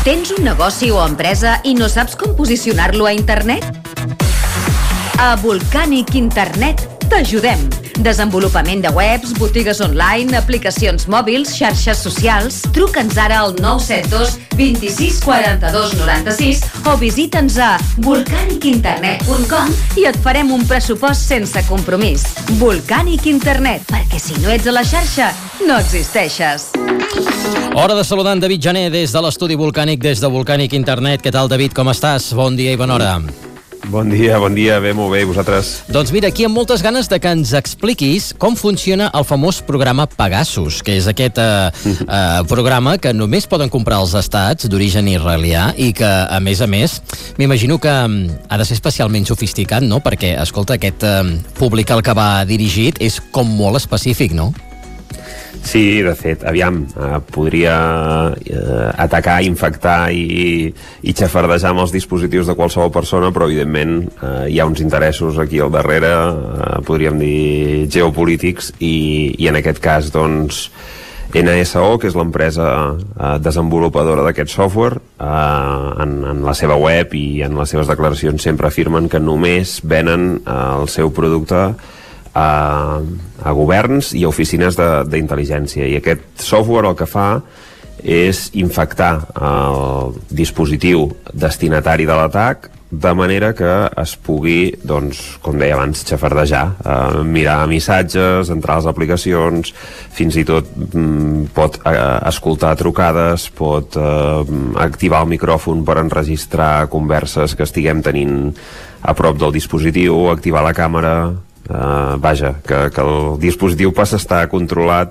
Tens un negoci o empresa i no saps com posicionar-lo a internet? A Volcanic Internet t'ajudem. Desenvolupament de webs, botigues online, aplicacions mòbils, xarxes socials. Truca'ns ara al 972 26 42 96 o visita'ns a volcanicinternet.com i et farem un pressupost sense compromís. Volcanic Internet, perquè si no ets a la xarxa, no existeixes. Hora de saludar en David Jané des de l'estudi Volcànic, des de Volcanic Internet. Què tal, David? Com estàs? Bon dia i bona hora. Bon dia, bé, molt bé, i vosaltres? Doncs mira, aquí amb moltes ganes de que ens expliquis com funciona el famós programa Pegasus, que és aquest programa que només poden comprar els estats d'origen israelià i que, a més, m'imagino que ha de ser especialment sofisticat, no? Perquè, escolta, aquest públic al que va dirigit és com molt específic, no? Sí, de fet, aviam, podria atacar, infectar i xafardejar amb els dispositius de qualsevol persona, però evidentment hi ha uns interessos aquí al darrere, podríem dir geopolítics, i en aquest cas, doncs, NSO, que és l'empresa desenvolupadora d'aquest software, en la seva web i en les seves declaracions sempre afirmen que només venen el seu producte a governs i a oficines d'intel·ligència, i aquest software el que fa és infectar el dispositiu destinatari de l'atac de manera que es pugui, doncs, com deia abans, xafardejar, mirar missatges, entrar a les aplicacions, fins i tot pot escoltar trucades, pot activar el micròfon per enregistrar converses que estiguem tenint a prop del dispositiu, activar la càmera. Vaja, que el dispositiu passa a estar controlat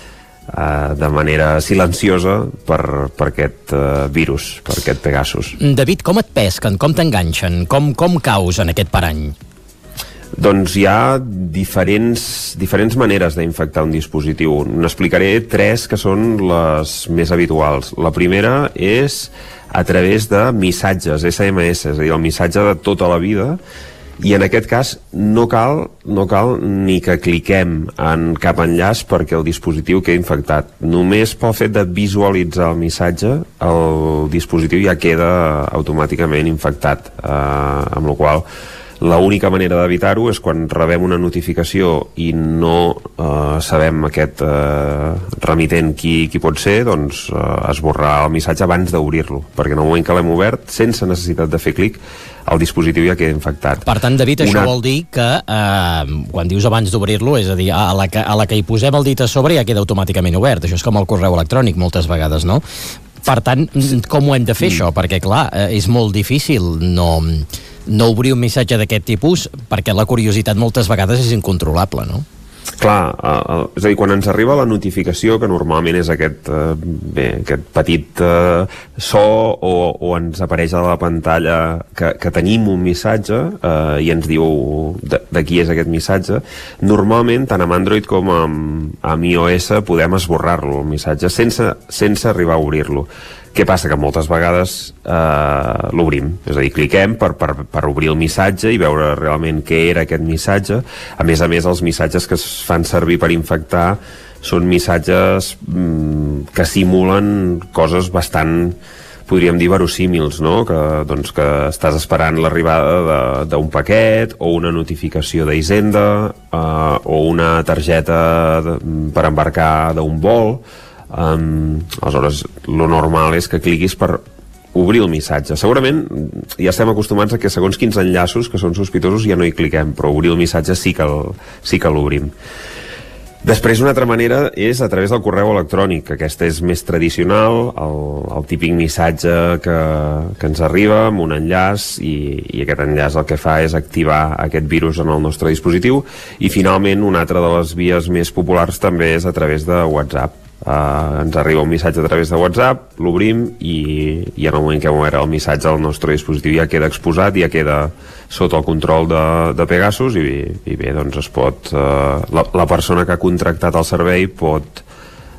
de manera silenciosa per aquest virus, per aquest Pegasus. David, com et pesquen? Com t'enganxen? Com caus en aquest parany? Doncs hi ha diferents maneres d'infectar un dispositiu. N'explicaré 3 que són les més habituals. La primera és a través de missatges, SMS, és a dir, el missatge de tota la vida, i en aquest cas no cal ni que cliquem en cap enllaç perquè el dispositiu quedi infectat. Només pel fet de visualitzar el missatge el dispositiu ja queda automàticament infectat, amb la qual l'única manera d'evitar-ho és quan rebem una notificació i no sabem aquest remitent qui pot ser, doncs esborrar el missatge abans d'obrir-lo, perquè en el moment que l'hem obert, sense necessitat de fer clic, el dispositiu ja queda infectat. Per tant, David, això vol dir que quan dius abans d'obrir-lo, és a dir, a la que hi posem el dit a sobre ja queda automàticament obert. Això és com el correu electrònic moltes vegades, no? Per tant, com ho hem de fer això? Perquè, clar, és molt difícil no obrir un missatge d'aquest tipus perquè la curiositat moltes vegades és incontrolable, no? Clar, és a dir, quan ens arriba la notificació, que normalment és aquest petit so o ens apareix a la pantalla que tenim un missatge i ens diu de qui és aquest missatge, normalment tant amb Android com amb iOS podem esborrar-lo, el missatge, sense arribar a obrir-lo. Què passa? Que moltes vegades l'obrim, és a dir, cliquem per obrir el missatge i veure realment què era aquest missatge. A més, els missatges que es fan servir per infectar són missatges que simulen coses bastant, podríem dir, verosímils, no? Que estàs esperant l'arribada d'un paquet o una notificació d'Hisenda o una targeta per embarcar d'un vol. Aleshores, lo normal és que cliquis per obrir el missatge. Segurament ja estem acostumats a que segons quins enllaços que són sospitosos ja no hi cliquem, però obrir el missatge sí que l'obrim. Després, una altra manera és a través del correu electrònic. Aquesta és més tradicional, el típic missatge que ens arriba amb un enllaç i aquest enllaç el que fa és activar aquest virus en el nostre dispositiu. I finalment, una altra de les vies més populars també és a través de WhatsApp. Ens arriba un missatge a través de WhatsApp, l'obrim i en el moment que hem obert el missatge el nostre dispositiu ja queda exposat, ja queda sota el control de Pegasus i bé, doncs es pot la persona que ha contractat el servei pot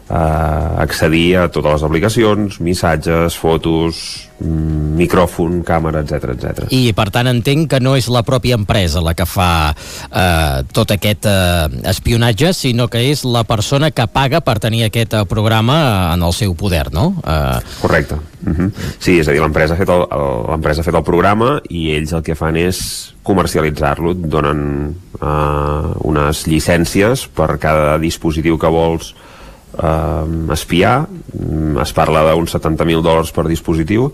accedir a totes les aplicacions, missatges, fotos, micròfon, càmera, etc. I per tant entenc que no és la pròpia empresa la que fa tot aquest espionatge, sinó que és la persona que paga per tenir aquest programa en el seu poder, no? Correcte. Sí, és a dir, l'empresa ha fet el programa i ells el que fan és comercialitzar-lo, donen unes llicències per cada dispositiu que vols espiar. Es parla d'uns $70.000 per dispositiu,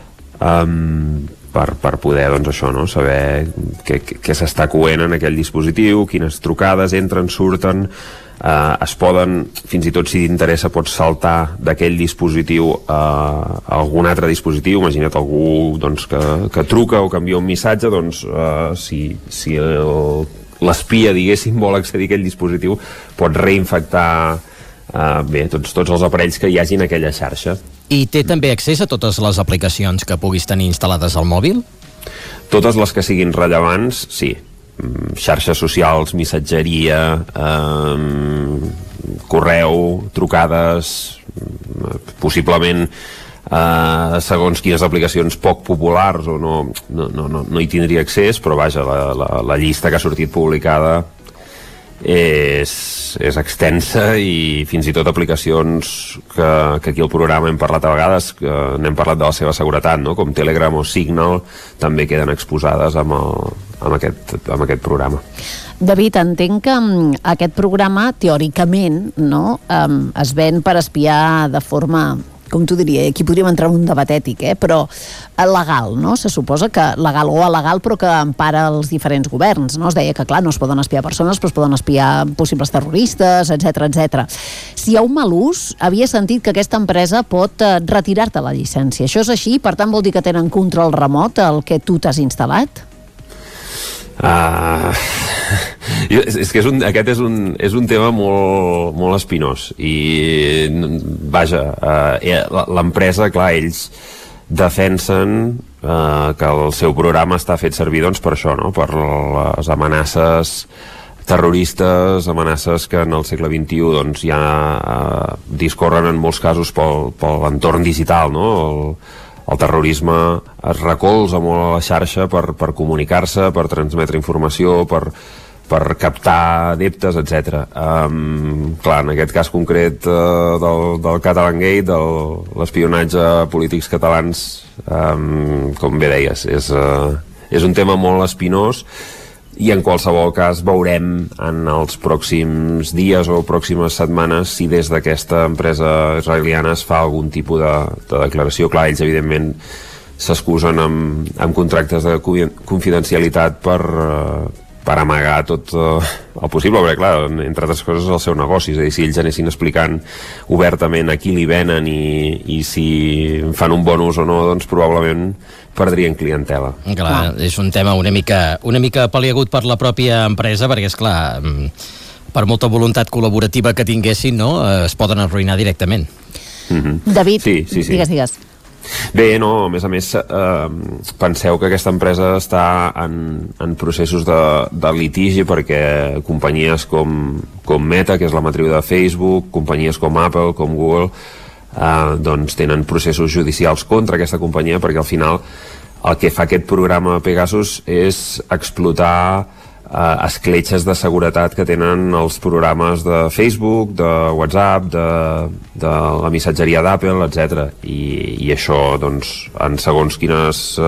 per poder, doncs això, no? Saber què s'està coent en aquell dispositiu, quines trucades entren, surten, es poden, fins i tot si t'interessa, pots saltar d'aquell dispositiu a algun altre dispositiu. Imagina't algú, doncs, que truca o que envia un missatge, doncs si l'espia, diguéssim, vol accedir a aquell dispositiu, pot reinfectar tots els aparells que hi hagi en aquella xarxa. I té també accés a totes les aplicacions que puguis tenir instal·lades al mòbil? Totes les que siguin rellevants, sí. Xarxes socials, missatgeria, correu, trucades, possiblement segons quines aplicacions poc populars o no hi tindria accés, però vaja, la llista que ha sortit publicada és extensa, i fins i tot aplicacions que aquí al programa hem parlat a vegades, que n'hem parlat de la seva seguretat, no? Com Telegram o Signal, també queden exposades amb aquest programa. David, entenc que aquest programa teòricament, no, es ven per espiar de forma, com t'ho diria, aquí podríem entrar en un debat ètic, però legal, no? Se suposa que legal o alegal, però que empara els diferents governs, no? Es deia que, clar, no es poden espiar persones, però es poden espiar possibles terroristes, etc. Si hi ha un mal ús, havia sentit que aquesta empresa pot retirar-te la llicència. Això és així? Per tant, vol dir que tenen control remot el que tu t'has instal·lat? És que aquest és un tema molt espinós, i vaja, l'empresa, clar, ells defensen que el seu programa està fet servir, doncs, per això, no? Per les amenaces terroristes, amenaces que en el segle XXI doncs, ja discorren en molts casos pel entorn digital, no? El terrorisme es recolza molt a la xarxa per comunicar-se, per transmetre informació, per captar adeptes, etc. Clar, en aquest cas concret del Catalangate, de l'espionatge a polítics catalans, com bé deies, és un tema molt espinós, i en qualsevol cas veurem en els pròxims dies o pròximes setmanes si des d'aquesta empresa israeliana es fa algun tipus de declaració. Clar, ells evidentment s'excusen amb contractes de confidencialitat per amagar tot el possible, perquè clar, entre altres coses és el seu negoci, és a dir, si ells anessin explicant obertament a qui li venen i si fan un bon ús o no, doncs probablement perdrien clientela. Clar, és un tema una mica paliagut per la pròpia empresa, perquè és clar, per molta voluntat col·laborativa que tinguessin, no, es poden arruïnar directament. David, sí. digues. Bé, no, a més, penseu que aquesta empresa està en processos de litigi, perquè companyies com Meta, que és la matriu de Facebook, companyies com Apple, com Google, doncs tenen processos judicials contra aquesta companyia, perquè al final el que fa aquest programa Pegasus és explotar escletxes de seguretat que tenen els programes de Facebook, de WhatsApp, de la missatgeria d'Apple, etc. I això, doncs, en segons quins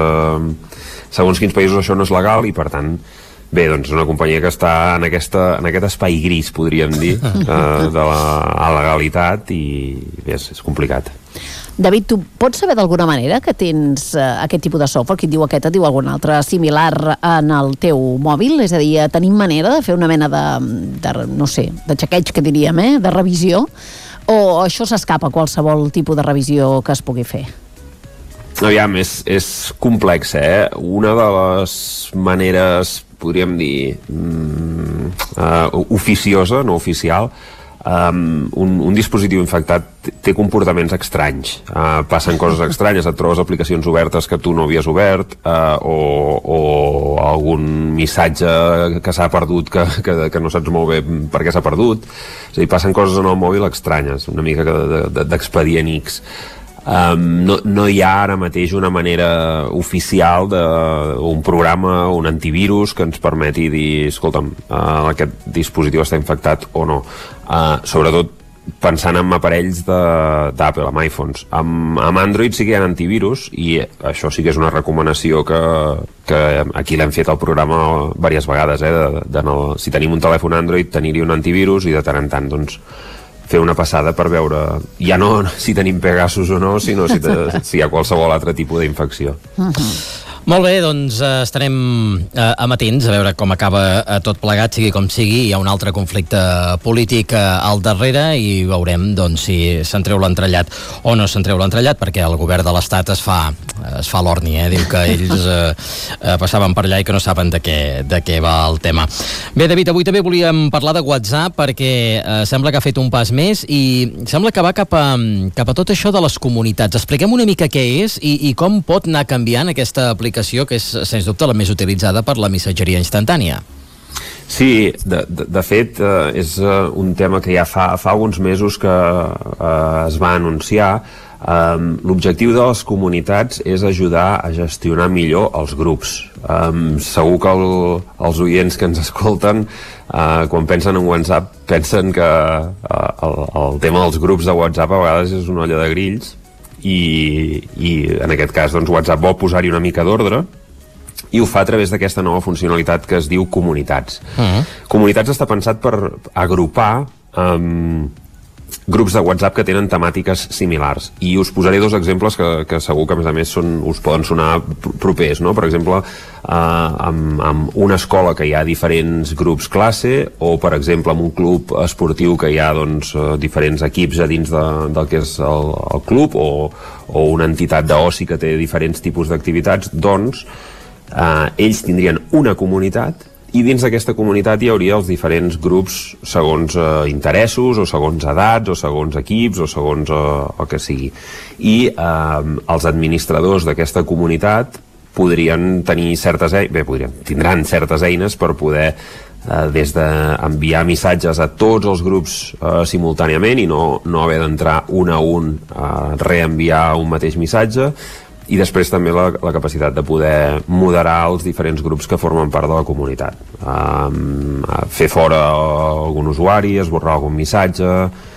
països això no és legal, i per tant, bé, doncs una companyia que està en aquest espai gris, podríem dir, de la legalitat, i bé, és complicat. David, tu pots saber d'alguna manera que tens aquest tipus de software, qui et diu aquest, et diu algun altre similar en el teu mòbil? És a dir, tenim manera de fer una mena no sé, de xequeig, que diríem, de revisió? O això s'escapa a qualsevol tipus de revisió que es pugui fer? Aviam, és complex, Una de les maneres, podríem dir, oficiosa, no oficial, un dispositiu infectat té comportaments estranys, passen coses estranyes, et trobes aplicacions obertes que tu no havies obert, o algun missatge que s'ha perdut que no saps molt bé per què s'ha perdut. És a dir, passen coses en el mòbil estranyes, una mica d'expedient X. No hi ha ara mateix una manera oficial d'un programa, un antivirus que ens permeti dir, escolta'm, aquest dispositiu està infectat o no. Sobretot pensant en aparells d'Apple, amb iPhones. Amb Android sí que hi ha antivirus, i això sí que és una recomanació que aquí l'hem fet al programa diverses vegades, si tenim un telèfon Android, tenir-hi un antivirus, i de tant en tant, doncs, fer una passada per veure ja no si tenim Pegasus o no, sinó si hi ha qualsevol altre tipus d'infecció. Molt bé, doncs estarem amatents a veure com acaba tot plegat, sigui com sigui. Hi ha un altre conflicte polític al darrere i veurem doncs, si se'n treu l'entrellat o no se'n treu l'entrellat, perquè el govern de l'Estat es fa l'orni, diu que ells passaven per allà i que no saben de què va el tema. Bé, David, avui també volíem parlar de WhatsApp, perquè sembla que ha fet un pas més i sembla que va cap a tot això de les comunitats. Expliquem una mica què és i com pot anar canviant aquesta aplicació, que és, sens dubte, la més utilitzada per la missatgeria instantània. Sí, de fet, és un tema que ja fa alguns mesos que es va anunciar. L'objectiu de les comunitats és ajudar a gestionar millor els grups. Segur que els oients que ens escolten, quan pensen en WhatsApp, pensen que el tema dels grups de WhatsApp a vegades és una olla de grills, i en aquest cas doncs, WhatsApp vol posar-hi una mica d'ordre, i ho fa a través d'aquesta nova funcionalitat que es diu Comunitats. Comunitats està pensat per agrupar grups de WhatsApp que tenen temàtiques similars, i us posaré dos exemples que segur que a més us poden sonar propers, no? Per exemple, amb una escola que hi ha diferents grups classe, o per exemple amb un club esportiu que hi ha doncs, diferents equips a dins del que és el club, o una entitat d'oci que té diferents tipus d'activitats, doncs ells tindrien una comunitat, i dins d'aquesta comunitat hi hauria els diferents grups segons interessos, o segons edats, o segons equips, o segons el que sigui. I els administradors d'aquesta comunitat podrien tenir tindran certes eines per poder des d'enviar missatges a tots els grups simultàniament, i no haver d'entrar un a un a reenviar un mateix missatge, i després també la capacitat de poder moderar els diferents grups que formen part de la comunitat, fer fora algun usuari, esborrar algun missatge,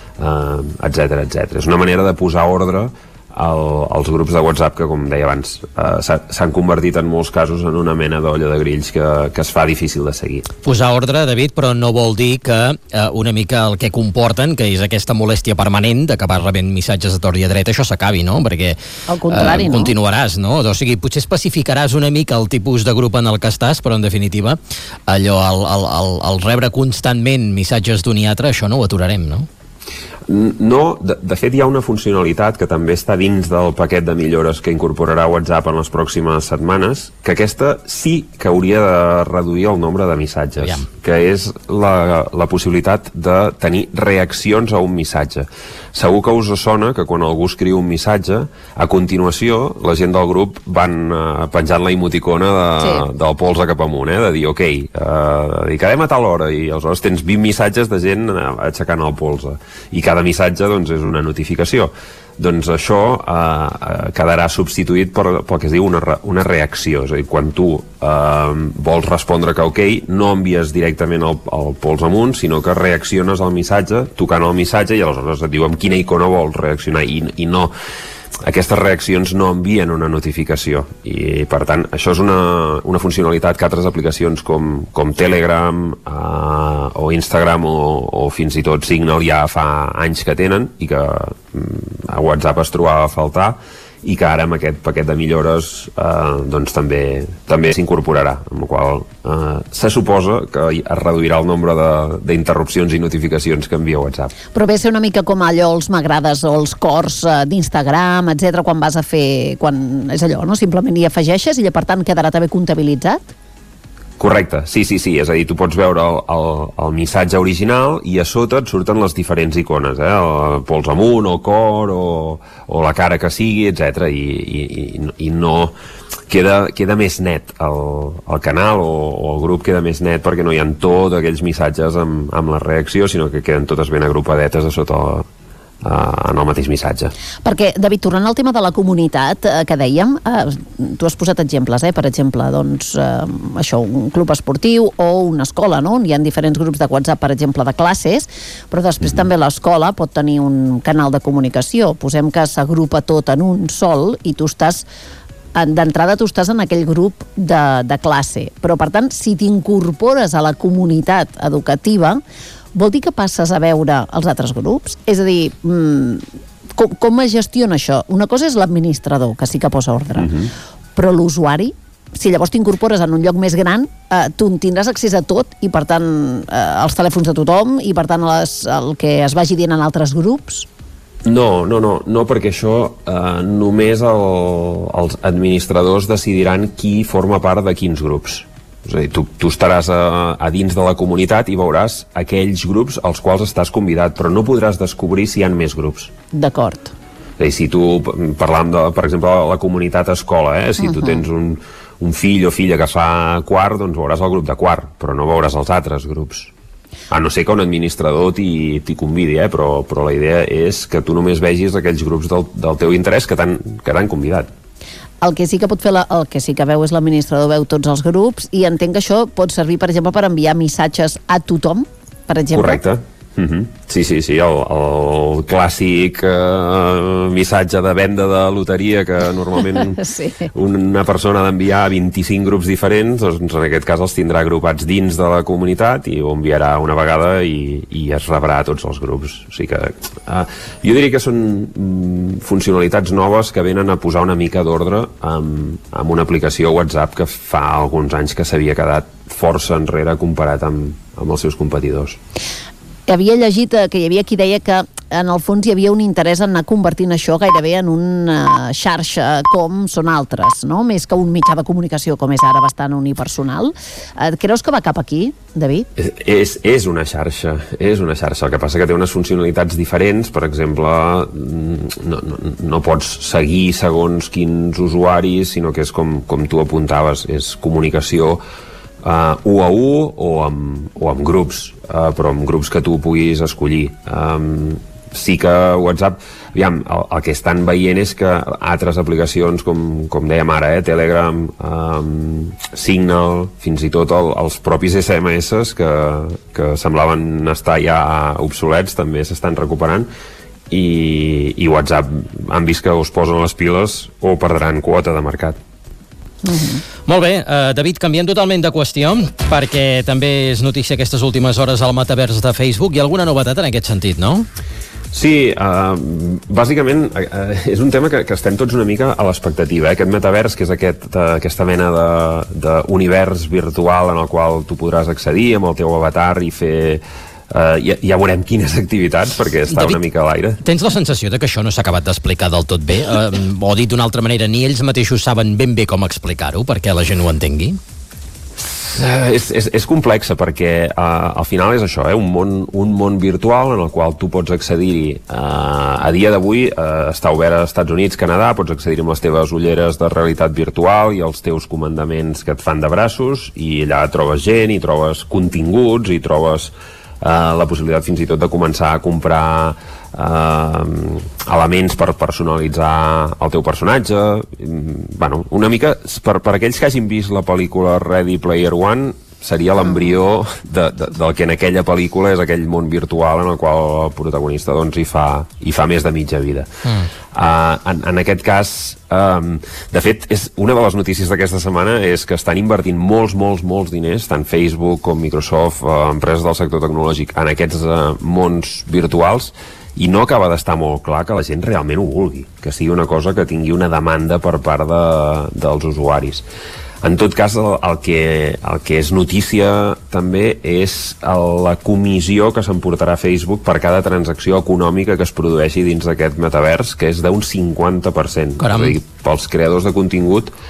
etc. És una manera de posar ordre als grups de WhatsApp que, com deia abans, s'han convertit en molts casos en una mena d'olla de grills que es fa difícil de seguir. Posar ordre, David, però no vol dir que una mica el que comporten, que és aquesta molèstia permanent d'acabar rebent missatges a tort i a dret, això s'acabi, no? Perquè al contrari, no? Continuaràs, no? O sigui, potser especificaràs una mica el tipus de grup en el que estàs, però en definitiva allò, el rebre constantment missatges d'un i altre, això no ho aturarem, no? No, de fet hi ha una funcionalitat que també està dins del paquet de millores que incorporarà WhatsApp en les pròximes setmanes, que aquesta sí que hauria de reduir el nombre de missatges, que és la possibilitat de tenir reaccions a un missatge. Segur que us sona que quan algú escriu un missatge, a continuació la gent del grup van penjant la emoticona del polze cap amunt, de dir, ok, dedicarem a tal hora, i aleshores tens 20 missatges de gent aixecant el polze, i cada missatge doncs, és una notificació. Doncs això quedarà substituït pel que es diu una reacció. És a dir, quan tu vols respondre que ok, no envies directament el pols amunt, sinó que reacciones al missatge tocant el missatge, i aleshores et diu amb quina icona vols reaccionar, i no, aquestes reaccions no envien una notificació, i per tant això és una funcionalitat que altres aplicacions com Telegram o Instagram o fins i tot Signal ja fa anys que tenen, i que a WhatsApp es trobava a faltar, i que ara amb aquest paquet de millores doncs també s'incorporarà, amb la qual se suposa que es reduirà el nombre d'interrupcions i notificacions que envia WhatsApp. Però ve a ser una mica com allò, els m'agrades o els cors d'Instagram, etc, quan vas a fer, quan és allò, no? Simplement hi afegeixes i per tant quedarà també comptabilitzat? Correcte, sí, és a dir, tu pots veure el missatge original i a sota et surten les diferents icones, el pols amunt, el cor o la cara que sigui, etc. I no queda més net el canal o el grup queda més net perquè no hi ha tots aquells missatges amb la reacció, sinó que queden totes ben agrupadetes a sota en el mateix missatge. Perquè, David, tornant al tema de la comunitat que dèiem, tu has posat exemples, per exemple, doncs, això, un club esportiu o una escola, no? Hi ha diferents grups de WhatsApp, per exemple, de classes, però després també l'escola pot tenir un canal de comunicació. Posem que s'agrupa tot en un sol i tu estàs d'entrada tu estàs en aquell grup de classe, però per tant si t'incorpores a la comunitat educativa vol dir que passes a veure els altres grups? És a dir, com es gestiona això? Una cosa és l'administrador, que sí que posa ordre, però l'usuari, si llavors t'incorpores en un lloc més gran, tu tindràs accés a tot i per tant als telèfons de tothom i per tant el que es vagi dient en altres grups? No, perquè això només els administradors decidiran qui forma part de quins grups. És a dir, tu estaràs a dins de la comunitat i veuràs aquells grups als quals estàs convidat, però no podràs descobrir si hi ha més grups. D'acord. És a dir, si tu, parlàvem de, per exemple, la comunitat escola, si tu tens un fill o filla que fa quart, doncs veuràs el grup de quart, però no veuràs els altres grups. A no ser que un administrador t'hi convidi, però la idea és que tu només vegis aquells grups del teu interès que t'han convidat. El que sí que pot fer, el que sí que veu és l'administrador, veu tots els grups i entenc que això pot servir, per exemple, per enviar missatges a tothom, per exemple. Correcte. Sí, el clàssic missatge de venda de loteria que normalment una persona ha d'enviar a 25 grups diferents, doncs en aquest cas els tindrà agrupats dins de la comunitat i ho enviarà una vegada i es rebrà a tots els grups. O sigui que jo diria que són funcionalitats noves que venen a posar una mica d'ordre amb una aplicació WhatsApp que fa alguns anys que s'havia quedat força enrere comparat amb els seus competidors. Havia llegit que hi havia qui deia que en el fons hi havia un interès en anar convertint això gairebé en una xarxa com són altres, no? Més que un mitjà de comunicació com és ara bastant unipersonal. Creus que va cap aquí, David? És una xarxa, el que passa que té unes funcionalitats diferents. Per exemple, no pots seguir segons quins usuaris, sinó que és com tu apuntaves, és comunicació 1 a 1 o amb grups, però amb grups que tu puguis escollir. Sí que WhatsApp, aviam, el que estan veient és que altres aplicacions com dèiem ara, Telegram, Signal, fins i tot els propis SMS que semblaven estar ja obsolets també s'estan recuperant i WhatsApp han vist que us posen les piles o perdran quota de mercat. Molt bé, David, canviem totalment de qüestió perquè també és notícia aquestes últimes hores al metavers de Facebook. Hi ha alguna novetat en aquest sentit, no? Sí, bàsicament és un tema que estem tots una mica a l'expectativa. Aquest metavers, que és aquesta mena d'univers virtual en el qual tu podràs accedir amb el teu avatar i fer... ja veurem quines activitats, perquè està David, una mica a l'aire. Tens la sensació de que això no s'ha acabat d'explicar del tot bé? O dit d'una altra manera, ni ells mateixos saben ben bé com explicar-ho perquè la gent ho entengui? És complexa perquè al final és això, un món virtual en el qual tu pots accedir-hi. A dia d'avui està obert als Estats Units, Canadà, pots accedir-hi amb les teves ulleres de realitat virtual i els teus comandaments que et fan de braços, i allà trobes gent, i trobes continguts, i trobes la possibilitat fins i tot de començar a comprar elements per personalitzar el teu personatge. Bueno, una mica per aquells que hagin vist la pel·lícula Ready Player One, seria l'embrió del que en aquella pel·lícula és aquell món virtual en el qual el protagonista doncs hi fa més de mitja vida. En aquest cas, de fet, una de les notícies d'aquesta setmana és que estan invertint molts diners, tant Facebook com Microsoft, empreses del sector tecnològic, en aquests mons virtuals, i no acaba d'estar molt clar que la gent realment ho vulgui, que sigui una cosa que tingui una demanda per part dels usuaris. En tot cas, el que és notícia també és la comissió que s'emportarà Facebook per cada transacció econòmica que es produeixi dins d'aquest metavers, que és d'un 50%. Caram. És a dir, pels creadors de contingut,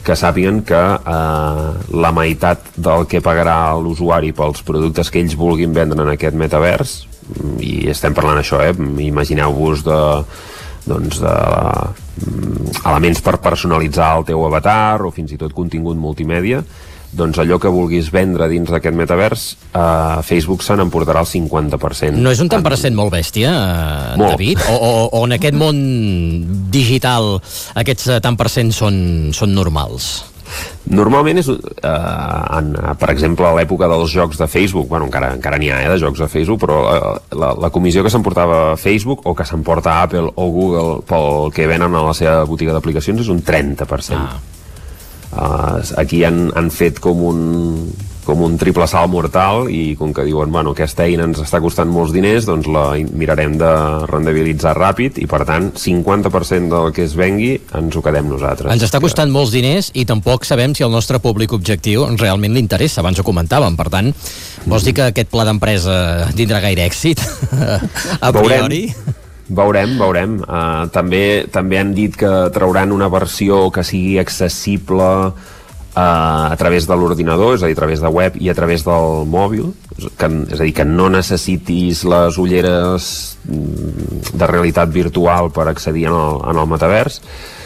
que sàpiguen que la meitat del que pagarà l'usuari pels productes que ells vulguin vendre en aquest metavers, i estem parlant això, imagineu-vos doncs elements per personalitzar el teu avatar o fins i tot contingut multimèdia, doncs allò que vulguis vendre dins d'aquest metavers, Facebook se n'emportarà el 50%. No és un tant per cent molt bèstia, David? O en aquest món digital aquests tant per cent són normals? Normalment és, per exemple, a l'època dels jocs de Facebook, bueno, encara n'hi ha de jocs de Facebook, però la comissió que s'emportava Facebook o que s'emporta Apple o Google pel que venen a la seva botiga d'aplicacions és un 30%. Aquí han fet com un triple salt mortal i com que diuen, bueno, aquesta eina ens està costant molts diners, doncs la mirarem de rendibilitzar ràpid i per tant 50% del que es vengui ens ho quedem nosaltres. Ens està costant molts diners i tampoc sabem si el nostre públic objectiu realment li interessa, abans ho comentàvem, per tant vols dir que aquest pla d'empresa tindrà gaire èxit a priori? Veurem. També han dit que trauran una versió que sigui accessible a través de l'ordinador, és a dir, a través de web i a través del mòbil, és a dir, que no necessitis les ulleres de realitat virtual per accedir en el metavers.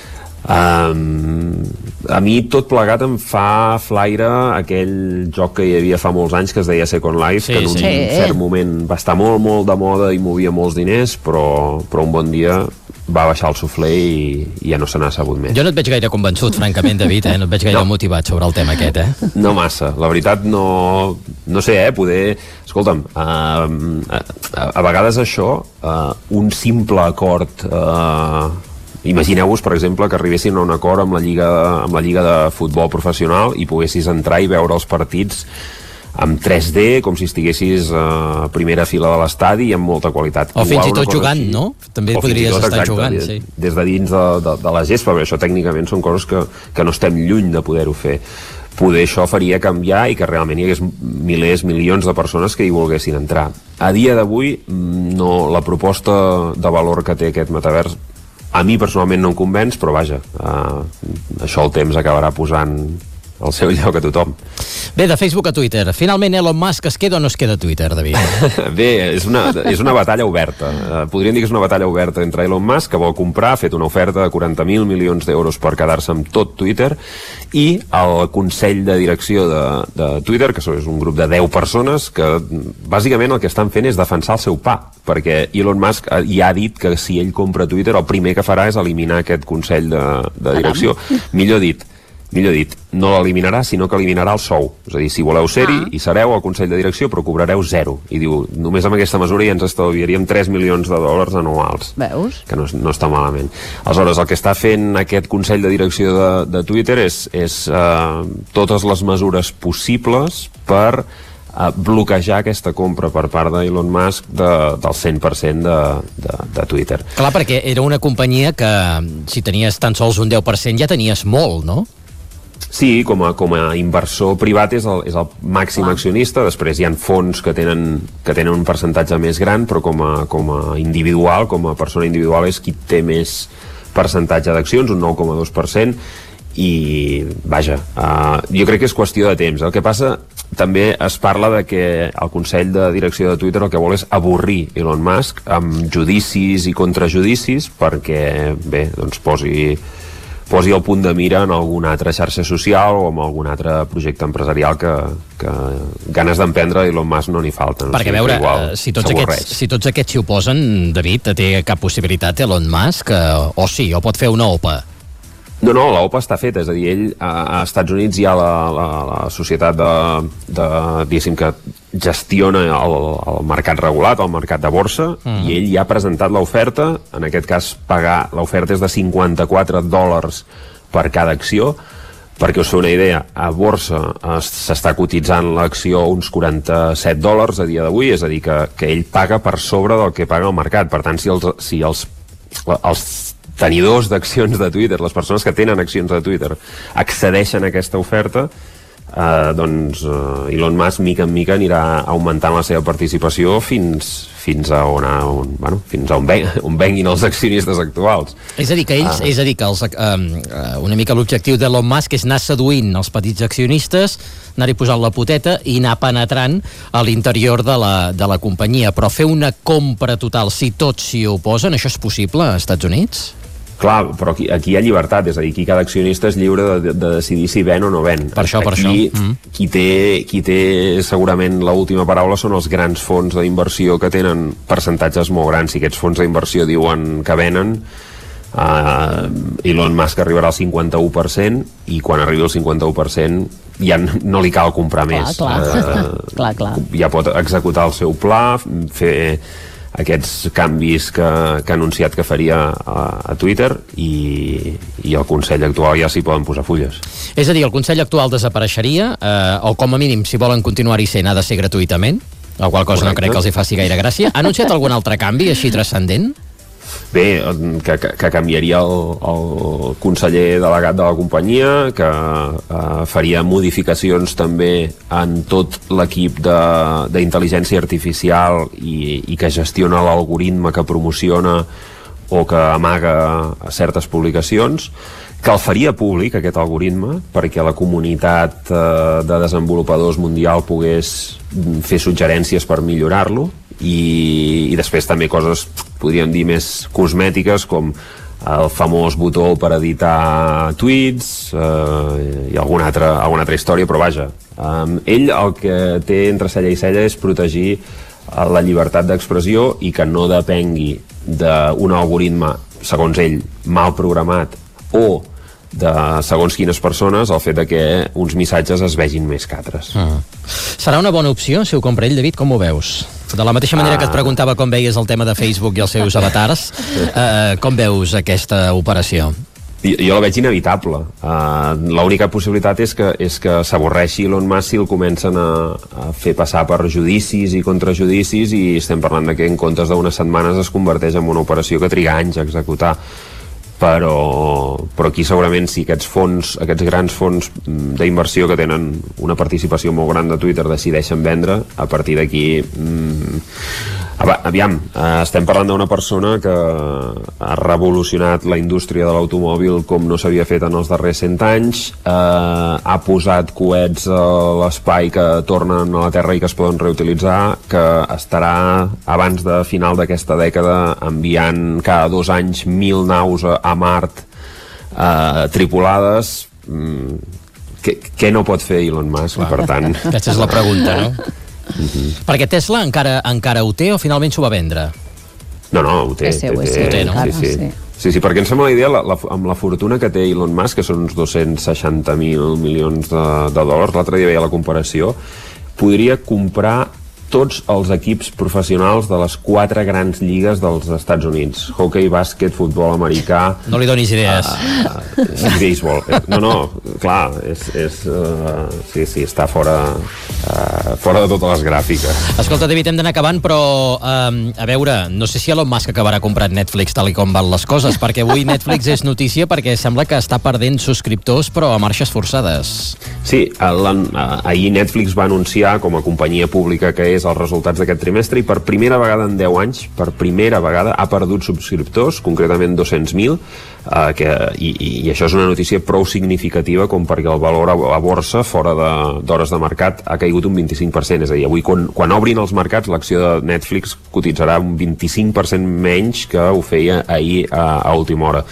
A mi tot plegat em fa flaire aquell joc que hi havia fa molts anys que es deia Second Life, que en un cert moment va estar molt de moda i movia molts diners, però un bon dia va baixar el suflé i ja no se n'ha sabut més. Jo no et veig gaire convençut, francament, David, no et veig gaire motivat sobre el tema aquest, No massa, la veritat no sé, poder... Escolta'm, a vegades això, un simple acord... Imagineu-vos, per exemple, que arribessin a un acord amb la Lliga de Futbol Professional i poguessis entrar i veure els partits amb 3D, com si estiguessis a primera fila de l'estadi i amb molta qualitat. O fins i tot jugant, no? També podries estar jugant, sí. Des de dins de la gespa, perquè això tècnicament són coses que no estem lluny de poder-ho fer. Poder això faria canviar i que realment hi hagués milers, milions de persones que hi volguessin entrar. A dia d'avui, la proposta de valor que té aquest metavers a mi personalment no em convenç, però vaja, això el temps acabarà posant al seu lloc a tothom. Bé, de Facebook a Twitter. Finalment Elon Musk es queda o no es queda a Twitter, David? Bé, és una batalla oberta. Podríem dir que és una batalla oberta entre Elon Musk, que vol comprar, ha fet una oferta de 40.000 milions d'euros per quedar-se amb tot Twitter, i el Consell de Direcció de Twitter, que és un grup de 10 persones, que bàsicament el que estan fent és defensar el seu pa, perquè Elon Musk ja ha dit que si ell compra Twitter, el primer que farà és eliminar aquest Consell de Direcció. Millor dit, no l'eliminarà, sinó que eliminarà el sou. És a dir, si voleu ser-hi, hi sereu al Consell de Direcció, però cobrareu 0. I diu, només amb aquesta mesura ja ens estalviaríem 3 milions de dòlars anuals. Veus? Que no està malament. Aleshores, el que està fent aquest Consell de Direcció de Twitter és totes les mesures possibles per bloquejar aquesta compra per part d'Elon Musk del 100% de Twitter. Clar, perquè era una companyia que si tenies tan sols un 10% ja tenies molt, no? Sí, com a inversor privat és el màxim accionista, després hi ha fons que tenen un percentatge més gran, però com a individual, com a persona individual és qui té més percentatge d'accions, un 9,2%, i vaja, jo crec que és qüestió de temps. El que passa, també es parla de que el Consell de Direcció de Twitter el que vol és avorrir Elon Musk amb judicis i contrajudicis perquè, bé, doncs posi el punt de mira en alguna altra xarxa social o en algun altre projecte empresarial que ganes d'emprendre Elon Musk no n'hi falten. Perquè, a veure, si tots aquests s'hi oposen, David, té cap possibilitat Elon Musk? O sí, o pot fer una OPA? No, la OPA està feta, és a dir, ell a Estats Units hi ha la societat diguéssim, que gestiona el mercat regulat, el mercat de borsa, i ell ja ha presentat l'oferta, en aquest cas l'oferta és de $54 per cada acció, perquè us feu una idea, a borsa s'està cotitzant l'acció uns $47 a dia d'avui, és a dir, que ell paga per sobre del que paga el mercat. Per tant, si els tenidors d'accions de Twitter, les persones que tenen accions de Twitter, accedeixen a aquesta oferta, doncs Elon Musk mica en mica anirà augmentant la seva participació fins a on venguin els accionistes actuals. És a dir, que ells, una mica l'objectiu d'Elon Musk és anar seduint els petits accionistes, anar-hi posant la poteta i anar penetrant a l'interior de la companyia, però fer una compra total, si tots s'hi oposen, això és possible als Estats Units? Clar, però aquí hi ha llibertat, és a dir, aquí cada accionista és lliure de decidir si ven o no ven. Per això. Qui té segurament l'última paraula són els grans fons d'inversió que tenen percentatges molt grans. Si aquests fons d'inversió diuen que venen, Elon Musk arribarà al 51% i quan arribi al 51% ja no li cal comprar més. Clar. Ja pot executar el seu pla, fer aquests canvis que ha anunciat que faria a Twitter i el Consell actual ja s'hi poden posar fulles. És a dir, el Consell actual desapareixeria o com a mínim, si volen continuar-hi sent, ha de ser gratuïtament, la qual cosa no crec que els hi faci gaire gràcia. Ha anunciat algun altre canvi així transcendent? Bé, que canviaria el conseller delegat de la companyia, que faria modificacions també en tot l'equip d'intel·ligència artificial i que gestiona l'algoritme que promociona o que amaga certes publicacions, que el faria públic, aquest algoritme, perquè la comunitat de desenvolupadors mundial pogués fer suggerències per millorar-lo, i després també coses, podríem dir, més cosmètiques, com el famós botó per editar tuits i alguna altra història, però vaja, ell el que té entre cella i cella és protegir la llibertat d'expressió i que no depengui d'un algoritme, segons ell, mal programat o de segons quines persones el fet de que uns missatges es vegin més que altres. Serà una bona opció si ho compra ell, David? Com ho veus? De la mateixa manera que et preguntava com veies el tema de Facebook i els seus avatars, com veus aquesta operació? Jo la veig inevitable. L'única possibilitat és que s'avorreixi Elon Musk si el comencen a fer passar per judicis i contrajudicis, i estem parlant de que en comptes d'unes setmanes es converteix en una operació que triga anys a executar. Però aquí segurament si aquests grans fons d'inversió que tenen una participació molt gran de Twitter decideixen vendre, a partir d'aquí aviam, estem parlant d'una persona que ha revolucionat la indústria de l'automòbil com no s'havia fet en els darrers 100 anys, ha posat coets a l'espai que tornen a la Terra i que es poden reutilitzar, que estarà abans de final d'aquesta dècada enviant cada 2 anys 1.000 naus a Mart tripulades. Què no pot fer Elon Musk? Per tant, aquesta és la pregunta, no? Perquè Tesla encara ho té o finalment s'ho va vendre? No, ho té. Sí, perquè em sembla la idea, amb la fortuna que té Elon Musk, que són uns 260.000 milions de dòlars, l'altre dia veia la comparació, podria comprar tots els equips professionals de les 4 grans lligues dels Estats Units: hockey, bàsquet, futbol americà... No li donis idees. Béisbol. No, clar, sí, està fora de totes les gràfiques. Escolta, David, hem d'anar acabant, però a veure, no sé si Elon Musk acabarà comprant Netflix tal i com van les coses, perquè avui Netflix és notícia perquè sembla que està perdent subscriptors, però a marxes forçades. Sí, ahir Netflix va anunciar, com a companyia pública que és, els resultats d'aquest trimestre, i per primera vegada en 10 anys, ha perdut subscriptors, concretament 200.000, i això és una notícia prou significativa com perquè el valor a borsa fora d'hores de mercat ha caigut un 25%, és a dir, avui quan obrin els mercats l'acció de Netflix cotitzarà un 25% menys que ho feia ahir a última hora.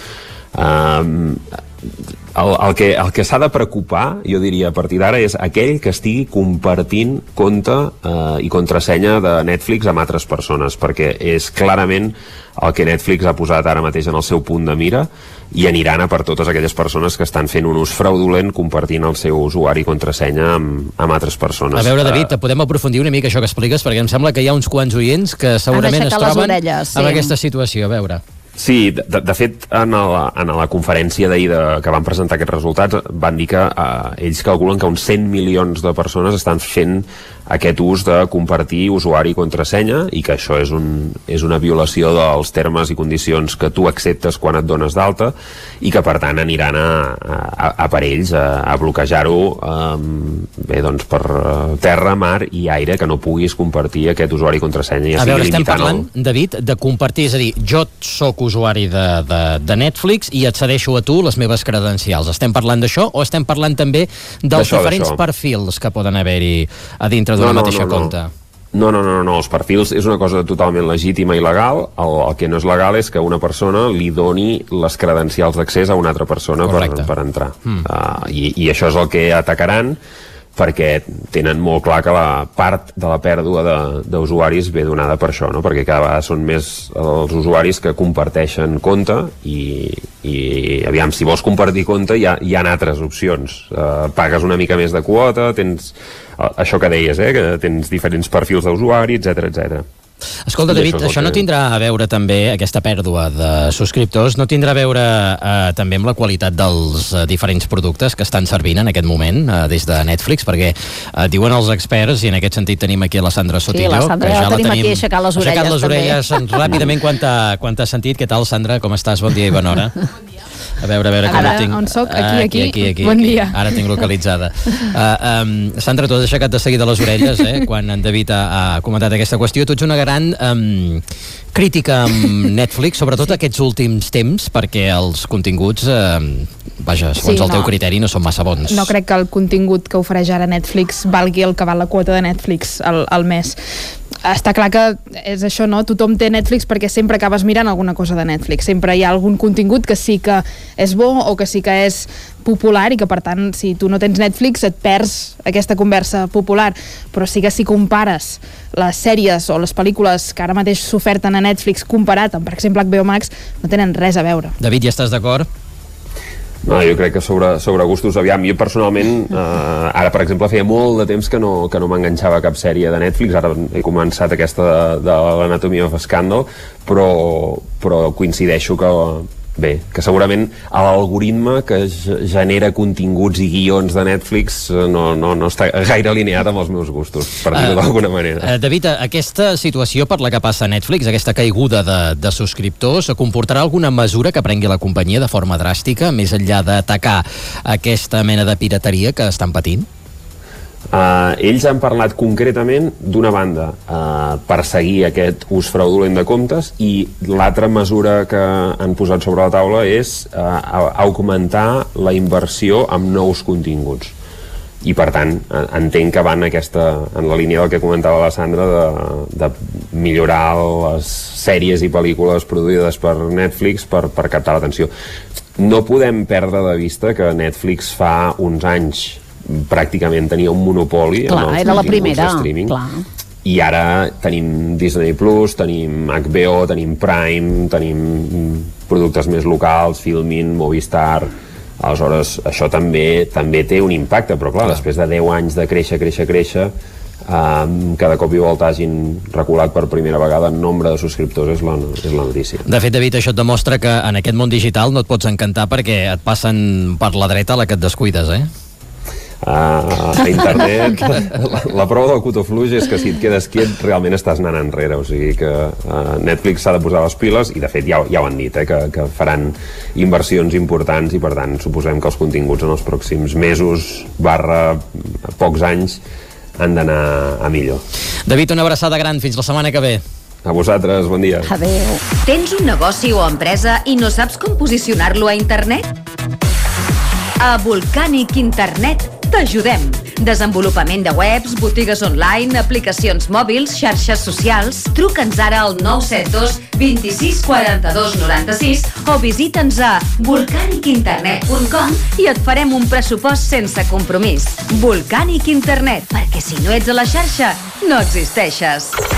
El que s'ha de preocupar, jo diria, a partir d'ara, és aquell que estigui compartint compte i contrasenya de Netflix amb altres persones, perquè és clarament el que Netflix ha posat ara mateix en el seu punt de mira, i aniran a per totes aquelles persones que estan fent un ús fraudulent compartint el seu usuari i contrasenya amb altres persones. A veure, David, podem aprofundir una mica això que expliques, perquè em sembla que hi ha uns quants oients que segurament es troben amb aquesta situació. A veure... Sí, de fet, en la conferència d'ahir que van presentar aquests resultats, van dir que ells calculen que uns 100 milions de persones estan fent aquest ús de compartir usuari i contrasenya, i que això és una violació dels termes i condicions que tu acceptes quan et dones d'alta, i que per tant aniran a per ells a bloquejar-ho doncs per terra, mar i aire, que no puguis compartir aquest usuari i contrasenya. A veure, estem parlant, David, de compartir, és a dir, jo soc usuari de Netflix i et cedeixo a tu les meves credencials. Estem parlant d'això o estem parlant també dels diferents perfils que poden haver-hi a dintre d'una mateixa compte? No, els perfils és una cosa totalment legítima i legal. El que no és legal és que una persona li doni les credencials d'accés a una altra persona per entrar. I això és el que atacaran, perquè tenen molt clar que la part de la pèrdua d'usuaris ve donada per això, no? Perquè cada vegada són més els usuaris que comparteixen compte i aviam, si vols compartir compte hi ha altres opcions. Pagues una mica més de quota, tens això que deies, que tens diferents perfils d'usuari, etc. Escolta, David, això no tindrà a veure també, aquesta pèrdua de subscriptors, no tindrà a veure també amb la qualitat dels diferents productes que estan servint en aquest moment des de Netflix, perquè diuen els experts, i en aquest sentit tenim aquí a la Sandra Sotillo, la Sandra, que ja la tenim aquí aixecat les orelles. Aixecat les orelles ràpidament quan t'has sentit. Què tal, Sandra? Com estàs? Bon dia i bona hora. A veure, que no tinc... On soc? Aquí. Bon dia. Ara tinc localitzada. Sandra, tu has aixecat de seguida les orelles, quan en David ha comentat aquesta qüestió. Tu ets una gran crítica amb Netflix, sobretot aquests últims temps, perquè els continguts, segons el teu criteri, no són massa bons. No crec que el contingut que ofereix ara Netflix valgui el que val la quota de Netflix al mes. Està clar que és això, no? Tothom té Netflix perquè sempre acabes mirant alguna cosa de Netflix. Sempre hi ha algun contingut que sí que és bo o que sí que és popular, i que per tant, si tu no tens Netflix et perds aquesta conversa popular. Però sí que si compares les sèries o les pel·lícules que ara mateix s'oferten a Netflix comparat amb, per exemple, HBO Max, no tenen res a veure. David, ja estàs d'acord? No, jo crec que sobre gustos, aviam, jo personalment ara, per exemple, feia molt de temps que no m'enganxava cap sèrie de Netflix. Ara he començat aquesta de l'Anatomy of a Scandal, però coincideixo que segurament l'algoritme que genera continguts i guions de Netflix no està gaire alineat amb els meus gustos, per dir-ho d'alguna manera. David, aquesta situació per la que passa Netflix, aquesta caiguda de subscriptors, comportarà alguna mesura que prengui la companyia de forma dràstica, més enllà d'atacar aquesta mena de pirateria que estan patint? Ells han parlat concretament, d'una banda, perseguir aquest ús fraudulent de comptes, i l'altra mesura que han posat sobre la taula és augmentar la inversió en nous continguts. I per tant, entenc que van en la línia del que comentava la Sandra, de millorar les sèries i pel·lícules produïdes per Netflix per captar l'atenció. No podem perdre de vista que Netflix fa uns anys pràcticament tenia un monopoli en els continguts de streaming. I ara tenim Disney Plus, tenim HBO, tenim Prime, tenim productes més locals, Filmin, Movistar. Aleshores, això també té un impacte, però clar, després de 10 anys de créixer, cada cop i volta hagin reculat per primera vegada en nombre de subscriptors és la notícia. De fet, David, això et demostra que en aquest món digital no et pots encantar perquè et passen per la dreta la que et descuides, a internet la prova del cotó fluix és que si et quedes quiet realment estàs anant enrere, o sigui que Netflix s'ha de posar les piles, i de fet ja ho han dit, que faran inversions importants, i per tant suposem que els continguts en els pròxims mesos / pocs anys han d'anar a millor. David, una abraçada gran, fins la setmana que ve. A vosaltres, bon dia. Adéu. Tens un negoci o empresa i no saps com posicionar-lo a internet? A Volcànic Internet t'ajudem. Desenvolupament de webs, botigues online, aplicacions mòbils, xarxes socials. Truca'ns ara al 972 26 42 96 o visita'ns a volcanicinternet.com i et farem un pressupost sense compromís. Volcànic Internet, perquè si no ets a la xarxa, no existeixes.